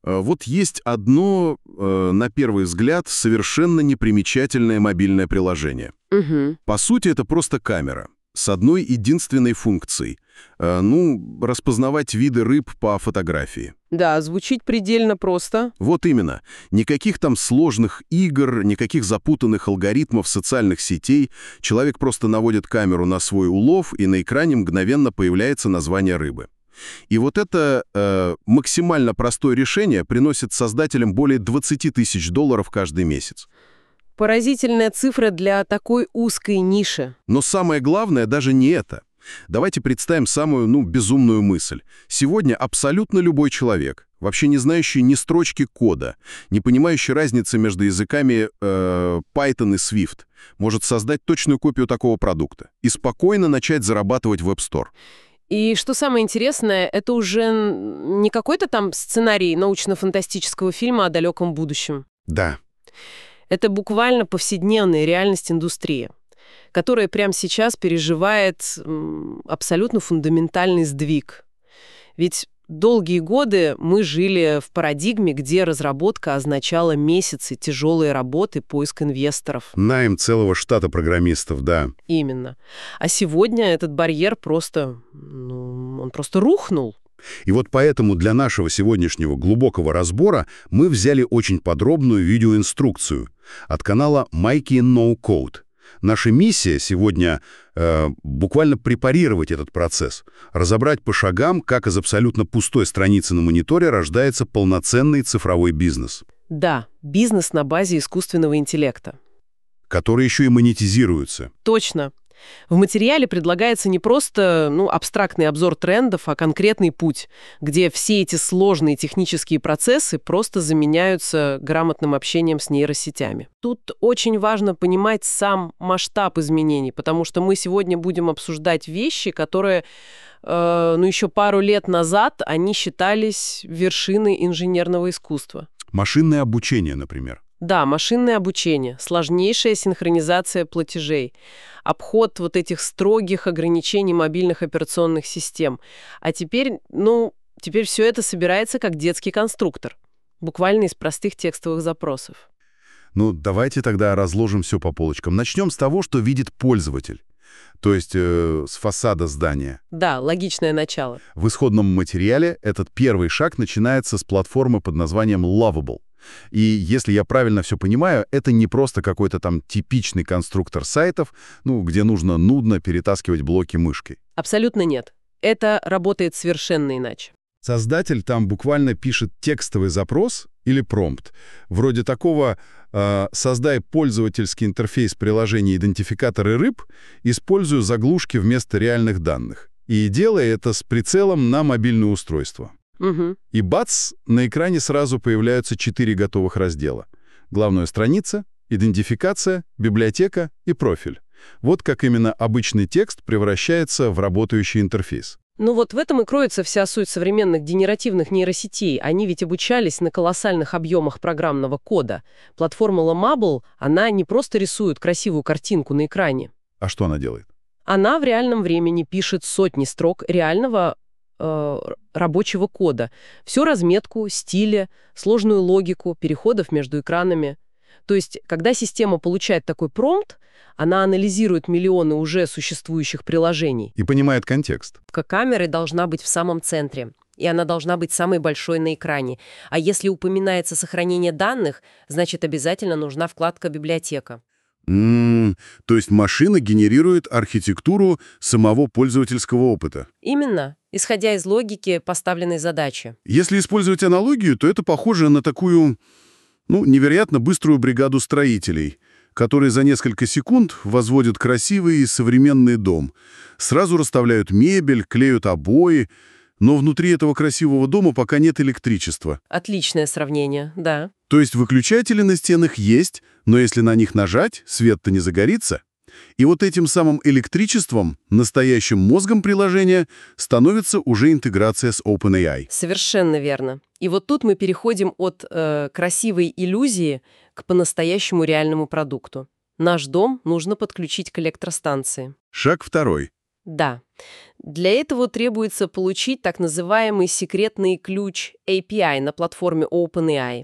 Вот есть одно, на первый взгляд, совершенно непримечательное мобильное приложение. Угу. По сути, это просто камера с одной единственной функцией. Распознавать виды рыб по фотографии. Да, звучит предельно просто. Вот именно. Никаких там сложных игр, никаких запутанных алгоритмов социальных сетей. Человек просто наводит камеру на свой улов, и на экране мгновенно появляется название рыбы. И вот это максимально простое решение приносит создателям более $20 тысяч каждый месяц. Поразительная цифра для такой узкой ниши. Но самое главное даже не это. Давайте представим самую, безумную мысль. Сегодня абсолютно любой человек, вообще не знающий ни строчки кода, не понимающий разницы между языками Python и Swift, может создать точную копию такого продукта и спокойно начать зарабатывать в App Store. И что самое интересное, это уже не какой-то там сценарий научно-фантастического фильма о далеком будущем. Да. Это буквально повседневная реальность индустрии, которая прямо сейчас переживает абсолютно фундаментальный сдвиг. Ведь долгие годы мы жили в парадигме, где разработка означала месяцы тяжелой работы, поиск инвесторов. Найм целого штата программистов, да. Именно. А сегодня этот барьер он просто рухнул. И вот поэтому для нашего сегодняшнего глубокого разбора мы взяли очень подробную видеоинструкцию от канала Mikey No Code. Наша миссия сегодня буквально препарировать этот процесс, разобрать по шагам, как из абсолютно пустой страницы на мониторе рождается полноценный цифровой бизнес. Да, бизнес на базе искусственного интеллекта. Который еще и монетизируется. Точно. В материале предлагается не просто абстрактный обзор трендов, а конкретный путь, где все эти сложные технические процессы просто заменяются грамотным общением с нейросетями. Тут очень важно понимать сам масштаб изменений, потому что мы сегодня будем обсуждать вещи, которые еще пару лет назад они считались вершиной инженерного искусства. Машинное обучение, например. Да, машинное обучение, сложнейшая синхронизация платежей, обход вот этих строгих ограничений мобильных операционных систем. А теперь все это собирается как детский конструктор, буквально из простых текстовых запросов. Давайте тогда разложим все по полочкам. Начнем с того, что видит пользователь. То есть с фасада здания. Да, логичное начало. В исходном материале этот первый шаг начинается с платформы под названием Lovable. И если я правильно все понимаю, это не просто какой-то там типичный конструктор сайтов, где нужно нудно перетаскивать блоки мышкой. Абсолютно нет. Это работает совершенно иначе. Создатель там буквально пишет текстовый запрос или промпт, вроде такого «создай пользовательский интерфейс приложения идентификаторы рыб, используя заглушки вместо реальных данных». И делая это с прицелом на мобильное устройство. Угу. И бац, на экране сразу появляются 4 готовых раздела. Главная страница, идентификация, библиотека и профиль. Вот как именно обычный текст превращается в работающий интерфейс. Вот в этом и кроется вся суть современных генеративных нейросетей. Они ведь обучались на колоссальных объемах программного кода. Платформа Llama, она не просто рисует красивую картинку на экране. А что она делает? Она в реальном времени пишет сотни строк реального рабочего кода. Всю разметку, стили, сложную логику, переходов между экранами. То есть, когда система получает такой промпт, она анализирует миллионы уже существующих приложений. И понимает контекст. Камера должна быть в самом центре, и она должна быть самой большой на экране. А если упоминается сохранение данных, значит, обязательно нужна вкладка «Библиотека». То есть машина генерирует архитектуру самого пользовательского опыта. Именно, исходя из логики поставленной задачи. Если использовать аналогию, то это похоже на такую, невероятно быструю бригаду строителей, которые за несколько секунд возводят красивый и современный дом. Сразу расставляют мебель, клеют обои, но внутри этого красивого дома пока нет электричества. Отличное сравнение, да. То есть выключатели на стенах есть, но если на них нажать, свет-то не загорится. И вот этим самым электричеством, настоящим мозгом приложения, становится уже интеграция с OpenAI. Совершенно верно. И вот тут мы переходим от красивой иллюзии к по-настоящему реальному продукту. Наш дом нужно подключить к электростанции. Шаг второй. Да. Для этого требуется получить так называемый секретный ключ API на платформе OpenAI.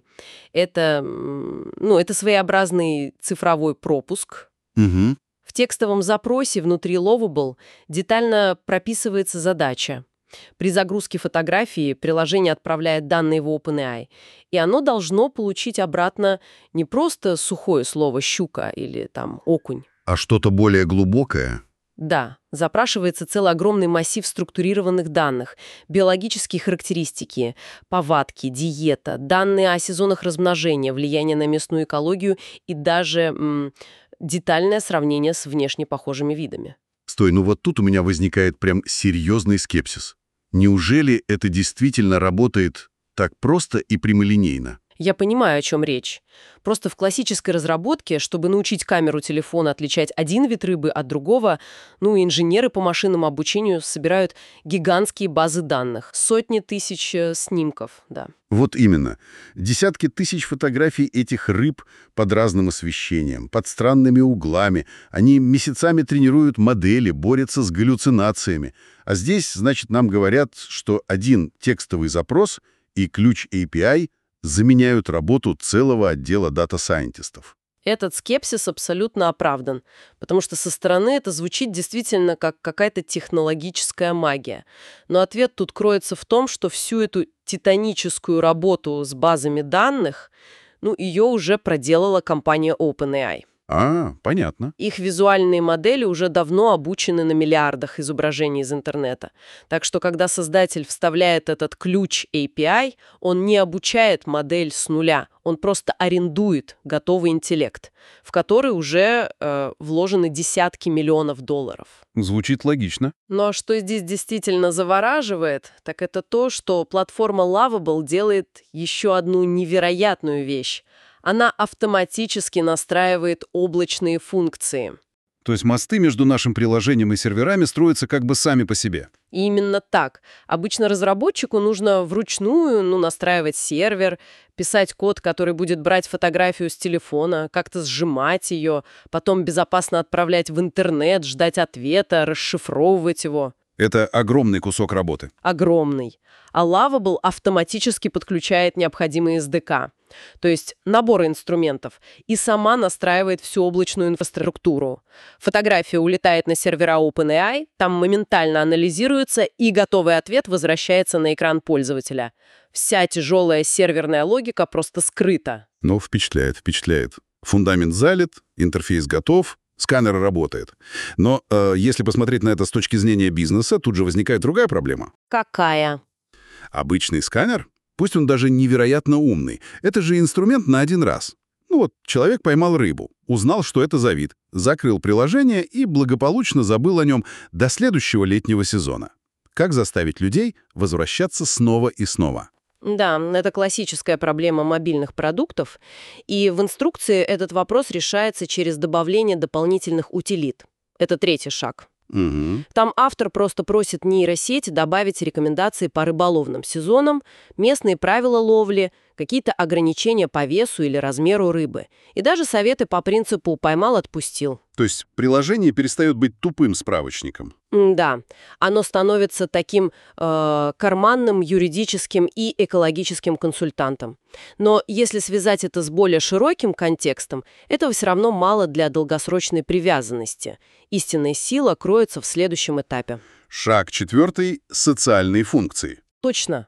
Это своеобразный цифровой пропуск. Угу. В текстовом запросе внутри Lovable детально прописывается задача. При загрузке фотографии приложение отправляет данные в OpenAI, и оно должно получить обратно не просто сухое слово «щука» или там «окунь». А что-то более глубокое? Да, запрашивается целый огромный массив структурированных данных, биологические характеристики, повадки, диета, данные о сезонах размножения, влияние на местную экологию и даже детальное сравнение с внешне похожими видами. Стой, ну вот тут у меня возникает прям серьезный скепсис. Неужели это действительно работает так просто и прямолинейно? Я понимаю, о чем речь. Просто в классической разработке, чтобы научить камеру телефона отличать один вид рыбы от другого, инженеры по машинному обучению собирают гигантские базы данных, сотни тысяч снимков, да. Вот именно. Десятки тысяч фотографий этих рыб под разным освещением, под странными углами. Они месяцами тренируют модели, борются с галлюцинациями. А здесь, значит, нам говорят, что один текстовый запрос и ключ API заменяют работу целого отдела дата-сайентистов. Этот скепсис абсолютно оправдан, потому что со стороны это звучит действительно как какая-то технологическая магия. Но ответ тут кроется в том, что всю эту титаническую работу с базами данных, ее уже проделала компания OpenAI. Понятно. Их визуальные модели уже давно обучены на миллиардах изображений из интернета. Так что, когда создатель вставляет этот ключ API, он не обучает модель с нуля, он просто арендует готовый интеллект, в который уже вложены десятки миллионов долларов. Звучит логично. Но что здесь действительно завораживает, так это то, что платформа Lovable делает еще одну невероятную вещь. Она автоматически настраивает облачные функции. То есть мосты между нашим приложением и серверами строятся как бы сами по себе. И именно так. Обычно разработчику нужно вручную настраивать сервер, писать код, который будет брать фотографию с телефона, как-то сжимать ее, потом безопасно отправлять в интернет, ждать ответа, расшифровывать его. Это огромный кусок работы. Огромный. А Lovable автоматически подключает необходимые SDK, то есть наборы инструментов, и сама настраивает всю облачную инфраструктуру. Фотография улетает на сервера OpenAI, там моментально анализируется, и готовый ответ возвращается на экран пользователя. Вся тяжелая серверная логика просто скрыта. Но впечатляет. Фундамент залит, интерфейс готов, сканер работает. Но если посмотреть на это с точки зрения бизнеса, тут же возникает другая проблема. Какая? Обычный сканер, пусть он даже невероятно умный, это же инструмент на один раз. Человек поймал рыбу, узнал, что это за вид, закрыл приложение и благополучно забыл о нем до следующего летнего сезона. Как заставить людей возвращаться снова и снова? Да, это классическая проблема мобильных продуктов, и в инструкции этот вопрос решается через добавление дополнительных утилит. Это третий шаг. Угу. Там автор просто просит нейросеть добавить рекомендации по рыболовным сезонам, местные правила ловли, какие-то ограничения по весу или размеру рыбы, и даже советы по принципу «поймал-отпустил». То есть приложение перестает быть тупым справочником. Да, оно становится таким карманным, юридическим и экологическим консультантом. Но если связать это с более широким контекстом, этого все равно мало для долгосрочной привязанности. Истинная сила кроется в следующем этапе. Шаг 4 — социальные функции. Точно.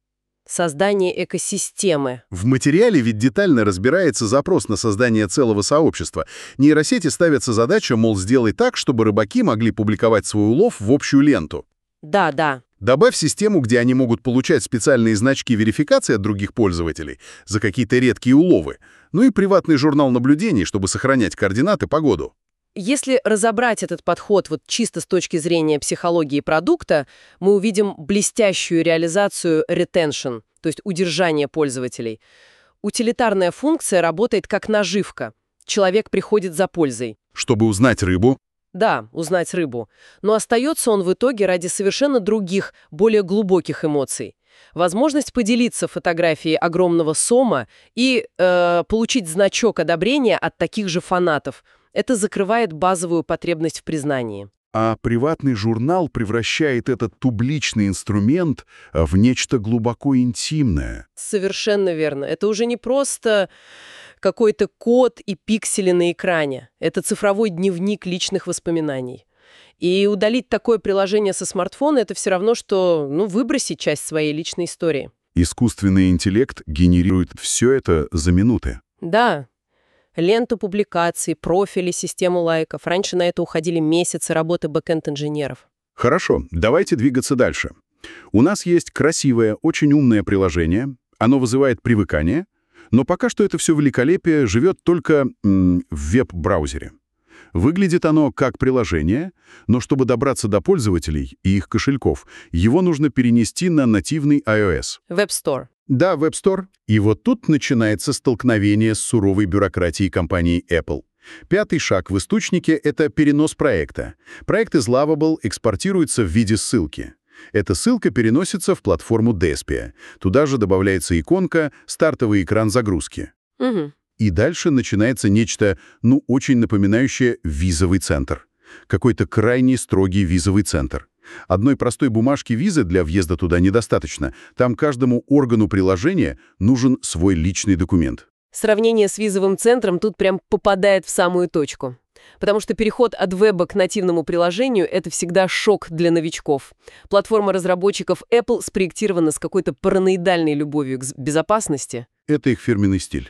Создание экосистемы. В материале ведь детально разбирается запрос на создание целого сообщества. Нейросети ставится задача, мол, сделай так, чтобы рыбаки могли публиковать свой улов в общую ленту. Да. Добавь систему, где они могут получать специальные значки верификации от других пользователей за какие-то редкие уловы. И приватный журнал наблюдений, чтобы сохранять координаты по году. Если разобрать этот подход чисто с точки зрения психологии продукта, мы увидим блестящую реализацию retention, то есть удержание пользователей. Утилитарная функция работает как наживка. Человек приходит за пользой. Чтобы узнать рыбу. Да, узнать рыбу. Но остается он в итоге ради совершенно других, более глубоких эмоций. Возможность поделиться фотографией огромного сома и получить значок одобрения от таких же фанатов. Это закрывает базовую потребность в признании. А приватный журнал превращает этот публичный инструмент в нечто глубоко интимное. Совершенно верно. Это уже не просто какой-то код и пиксели на экране. Это цифровой дневник личных воспоминаний. И удалить такое приложение со смартфона — это все равно, что выбросить часть своей личной истории. Искусственный интеллект генерирует все это за минуты. Да. Ленту публикаций, профили, систему лайков. Раньше на это уходили месяцы работы бэкэнд-инженеров. Хорошо, давайте двигаться дальше. У нас есть красивое, очень умное приложение. Оно вызывает привыкание, но пока что это все великолепие живет только в веб-браузере. Выглядит оно как приложение, но чтобы добраться до пользователей и их кошельков, его нужно перенести на нативный iOS. Web Store. Да, Web Store. И вот тут начинается столкновение с суровой бюрократией компании Apple. Пятый шаг в источнике — это перенос проекта. Проект из Lovable экспортируется в виде ссылки. Эта ссылка переносится в платформу Despia. Туда же добавляется иконка, стартовый экран загрузки. Угу. И дальше начинается нечто, очень напоминающее визовый центр. Какой-то крайне строгий визовый центр. Одной простой бумажки визы для въезда туда недостаточно. Там каждому органу приложения нужен свой личный документ. Сравнение с визовым центром тут прям попадает в самую точку. Потому что переход от веба к нативному приложению — это всегда шок для новичков. Платформа разработчиков Apple спроектирована с какой-то параноидальной любовью к безопасности. Это их фирменный стиль.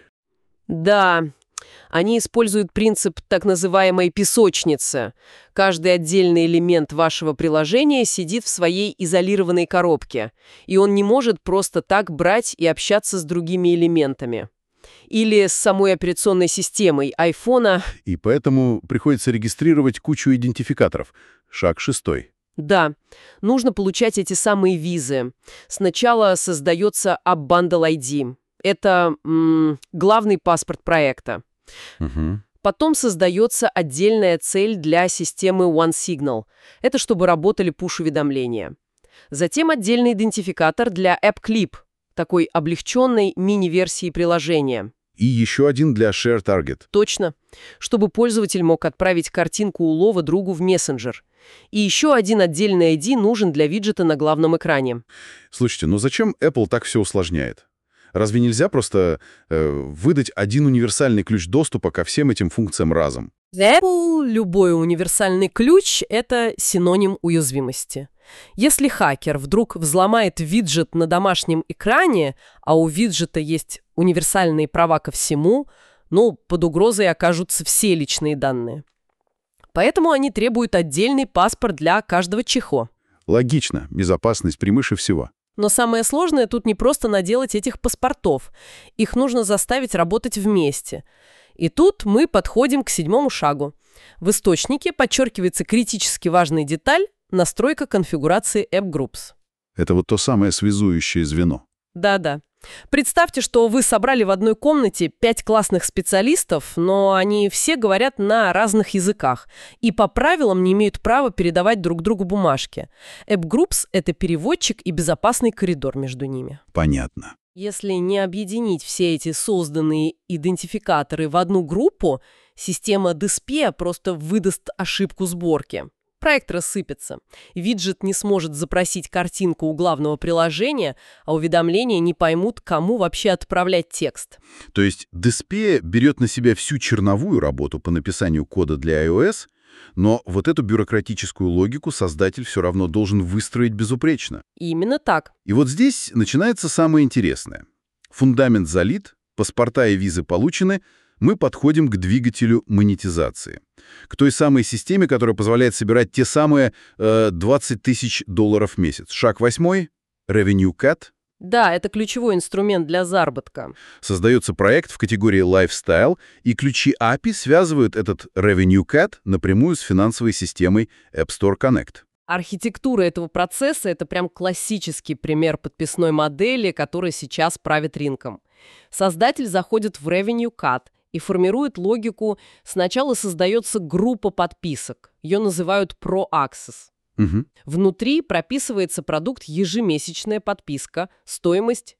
Да, они используют принцип так называемой песочницы. Каждый отдельный элемент вашего приложения сидит в своей изолированной коробке, и он не может просто так брать и общаться с другими элементами. Или с самой операционной системой айфона. И поэтому приходится регистрировать кучу идентификаторов. Шаг 6. Да, нужно получать эти самые визы. Сначала создается App Bundle ID. Это главный паспорт проекта. Угу. Потом создается отдельная цель для системы OneSignal. Это чтобы работали пуш-уведомления. Затем отдельный идентификатор для AppClip, такой облегченной мини-версии приложения. И еще один для Share Target. Точно. Чтобы пользователь мог отправить картинку улова другу в мессенджер. И еще один отдельный ID нужен для виджета на главном экране. Слушайте, зачем Apple так все усложняет? Разве нельзя просто выдать один универсальный ключ доступа ко всем этим функциям разом? Для Apple любой универсальный ключ — это синоним уязвимости. Если хакер вдруг взломает виджет на домашнем экране, а у виджета есть универсальные права ко всему, под угрозой окажутся все личные данные. Поэтому они требуют отдельный паспорт для каждого чихо. Логично, безопасность превыше всего. Но самое сложное тут не просто наделать этих паспортов. Их нужно заставить работать вместе. И тут мы подходим к 7-му шагу. В источнике подчеркивается критически важная деталь — настройка конфигурации App Groups. Это вот то самое связующее звено. Да-да. Представьте, что вы собрали в одной комнате 5 классных специалистов, но они все говорят на разных языках и по правилам не имеют права передавать друг другу бумажки. App Groups — это переводчик и безопасный коридор между ними. Понятно. Если не объединить все эти созданные идентификаторы в одну группу, система Despia просто выдаст ошибку сборки. Проект рассыпется. Виджет не сможет запросить картинку у главного приложения, а уведомления не поймут, кому вообще отправлять текст. То есть Despia берет на себя всю черновую работу по написанию кода для iOS, но вот эту бюрократическую логику создатель все равно должен выстроить безупречно. Именно так. И вот здесь начинается самое интересное. Фундамент залит, паспорта и визы получены, мы подходим к двигателю монетизации. К той самой системе, которая позволяет собирать те самые $20 тысяч в месяц. Шаг 8 — Revenue Cat. Да, это ключевой инструмент для заработка. Создается проект в категории Lifestyle, и ключи API связывают этот Revenue Cat напрямую с финансовой системой App Store Connect. Архитектура этого процесса — это прям классический пример подписной модели, которая сейчас правит рынком. Создатель заходит в Revenue Cat и формирует логику. Сначала создается группа подписок. Ее называют Pro Access. Угу. Внутри прописывается продукт ежемесячная подписка, стоимость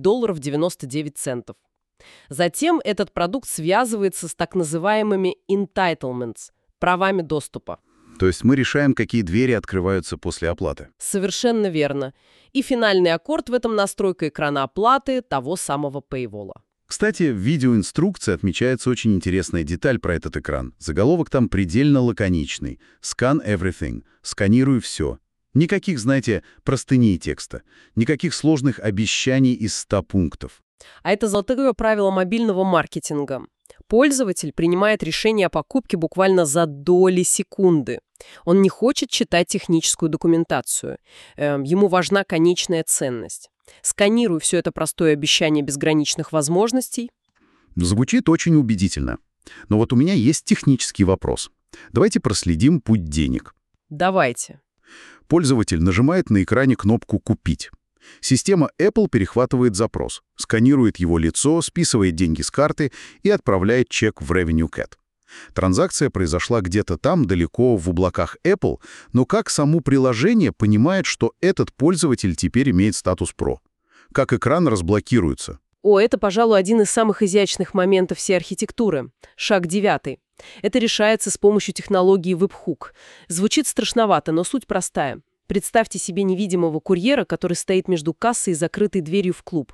$9.99. Затем этот продукт связывается с так называемыми entitlements – правами доступа. То есть мы решаем, какие двери открываются после оплаты. Совершенно верно. И финальный аккорд в этом настройка экрана оплаты того самого Paywall. Кстати, в видеоинструкции отмечается очень интересная деталь про этот экран. Заголовок там предельно лаконичный. «Scan everything» — «Сканирую все». Никаких, знаете, простыней текста. Никаких сложных обещаний из 100 пунктов. А это золотое правило мобильного маркетинга. Пользователь принимает решение о покупке буквально за доли секунды. Он не хочет читать техническую документацию. Ему важна конечная ценность. Сканирую все это простое обещание безграничных возможностей. Звучит очень убедительно. Но вот у меня есть технический вопрос. Давайте проследим путь денег. Давайте. Пользователь нажимает на экране кнопку «Купить». Система Apple перехватывает запрос, сканирует его лицо, списывает деньги с карты и отправляет чек в RevenueCat. Транзакция произошла где-то там, далеко в облаках Apple, но как само приложение понимает, что этот пользователь теперь имеет статус Pro? Как экран разблокируется? Это, пожалуй, один из самых изящных моментов всей архитектуры. Шаг 9. Это решается с помощью технологии Webhook. Звучит страшновато, но суть простая. Представьте себе невидимого курьера, который стоит между кассой и закрытой дверью в клуб.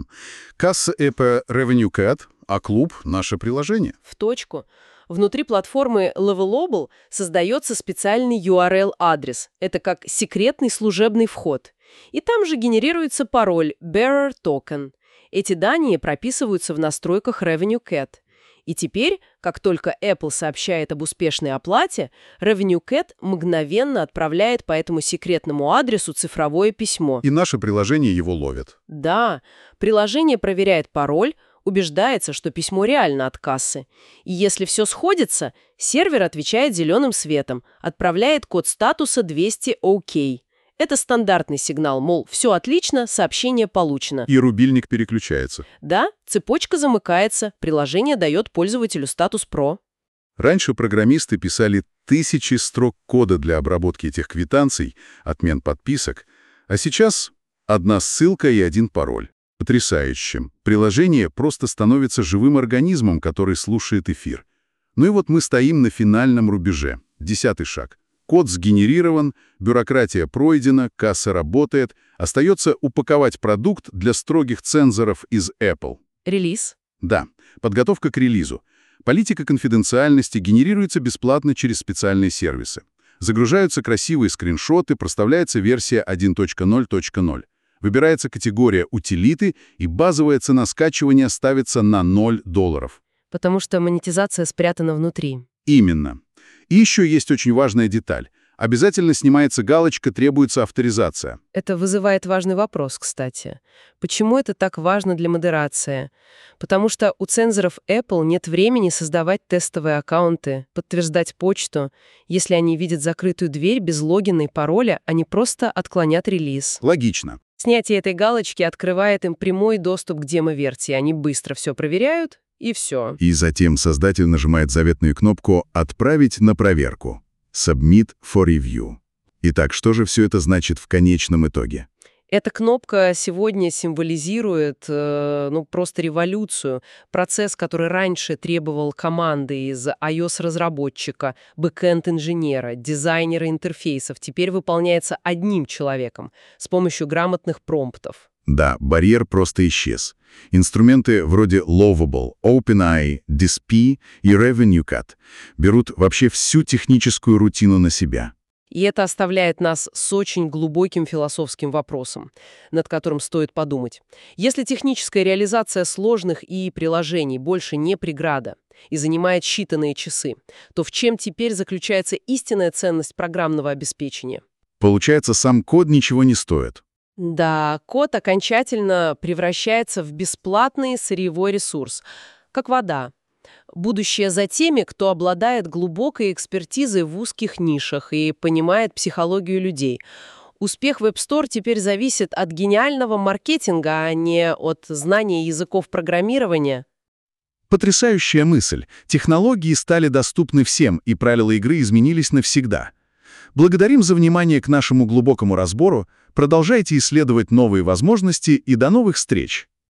Касса — это RevenueCat, а клуб — наше приложение. В точку. Внутри платформы Levelable создается специальный URL-адрес. Это как секретный служебный вход. И там же генерируется пароль Bearer Token. Эти данные прописываются в настройках RevenueCat. И теперь, как только Apple сообщает об успешной оплате, RevenueCat мгновенно отправляет по этому секретному адресу цифровое письмо. И наше приложение его ловит. Да, приложение проверяет пароль, убеждается, что письмо реально от кассы. И если все сходится, сервер отвечает зеленым светом, отправляет код статуса 200 OK. Это стандартный сигнал, мол, все отлично, сообщение получено. И рубильник переключается. Да, цепочка замыкается, приложение дает пользователю статус Pro. Раньше программисты писали тысячи строк кода для обработки этих квитанций, отмен подписок, а сейчас одна ссылка и один пароль. Потрясающим. Приложение просто становится живым организмом, который слушает эфир. Ну и вот мы стоим на финальном рубеже. 10-й шаг. Код сгенерирован, бюрократия пройдена, касса работает. Остается упаковать продукт для строгих цензоров из Apple. Релиз? Да, подготовка к релизу. Политика конфиденциальности генерируется бесплатно через специальные сервисы. Загружаются красивые скриншоты, проставляется версия 1.0.0. Выбирается категория «Утилиты», и базовая цена скачивания ставится на $0. Потому что монетизация спрятана внутри. Именно. И еще есть очень важная деталь. Обязательно снимается галочка «Требуется авторизация». Это вызывает важный вопрос, кстати. Почему это так важно для модерации? Потому что у цензоров Apple нет времени создавать тестовые аккаунты, подтверждать почту. Если они видят закрытую дверь без логина и пароля, они просто отклонят релиз. Логично. Снятие этой галочки открывает им прямой доступ к демо-версии. Они быстро все проверяют, и все. И затем создатель нажимает заветную кнопку «Отправить на проверку» «Submit for review». Итак, что же все это значит в конечном итоге? Эта кнопка сегодня символизирует просто революцию. Процесс, который раньше требовал команды из iOS-разработчика, бэкэнд-инженера, дизайнера интерфейсов, теперь выполняется одним человеком с помощью грамотных промптов. Да, барьер просто исчез. Инструменты вроде Lovable, OpenAI, DSP и RevenueCat берут вообще всю техническую рутину на себя. И это оставляет нас с очень глубоким философским вопросом, над которым стоит подумать. Если техническая реализация сложных приложений больше не преграда и занимает считанные часы, то в чем теперь заключается истинная ценность программного обеспечения? Получается, сам код ничего не стоит. Да, код окончательно превращается в бесплатный сырьевой ресурс, как вода. Будущее за теми, кто обладает глубокой экспертизой в узких нишах и понимает психологию людей. Успех в App Store теперь зависит от гениального маркетинга, а не от знания языков программирования. Потрясающая мысль. Технологии стали доступны всем, и правила игры изменились навсегда. Благодарим за внимание к нашему глубокому разбору. Продолжайте исследовать новые возможности и до новых встреч!